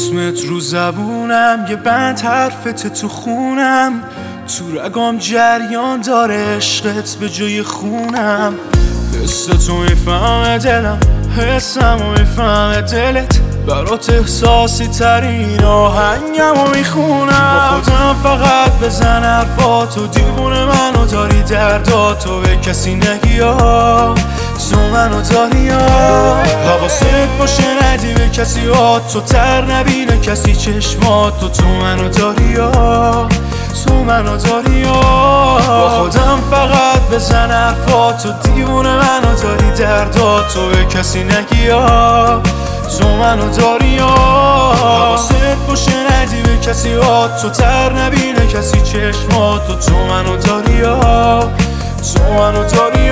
اسمت رو زبونم، یه بند حرفت تو خونم، تو رگام جریان داره عشقت به جای خونم. حس تو میفهمه دلم، حسمو میفهمه دلت، برات احساسی ترین آهنگمو میخونم. با خودم فقط بزن حرفاتو، دیوونه منو داری، درداتو به کسی نگی، تو منو داری. حواست باشه ندی به کسی، تو تر نبینه کسی چشماتو، تو منو داری، تو منو داری. با خودم فقط بزن حرفاتو، دیوونه منو داری، درداتو به کسی نگی، تو منو داری. حواست باشه ندی به کسی، تو تر نبینه کسی چشماتو، تو منو داری، تو منو داری.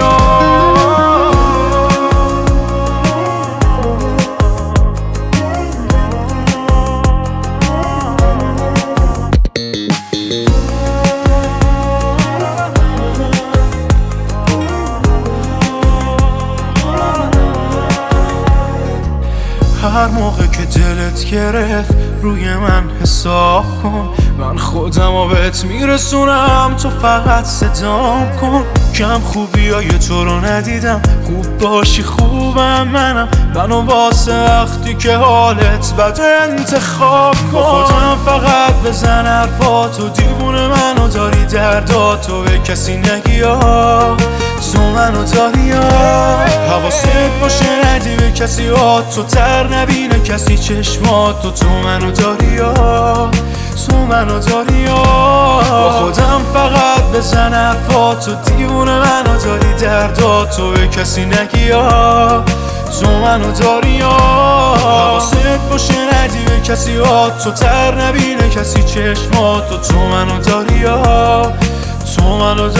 هر موقع که دلت گرفت روی من حساب کن، من خودمو بهت میرسونم، تو فقط صدام کن. کم خوبیای تو رو ندیدم، خوب باشی خوبم منو واسه وقتی که حالت بد انتخاب کن. با خودم فقط بزن حرفاتو، دیوونه منو داری، درداتو به کسی نگی، تو منو داری. حواست باشه ندی به کسی، تو تر نبینه کسی چشماتو، تو منو داری، تو منو داری. با خودم فقط بزن حرفاتو، دیوونه منو داری، درداتو به کسی نگی، تو منو داری. حواست باشه ندی به کسی، تو تر نبینه کسی چشماتو، تو منو داری، تو منو داری.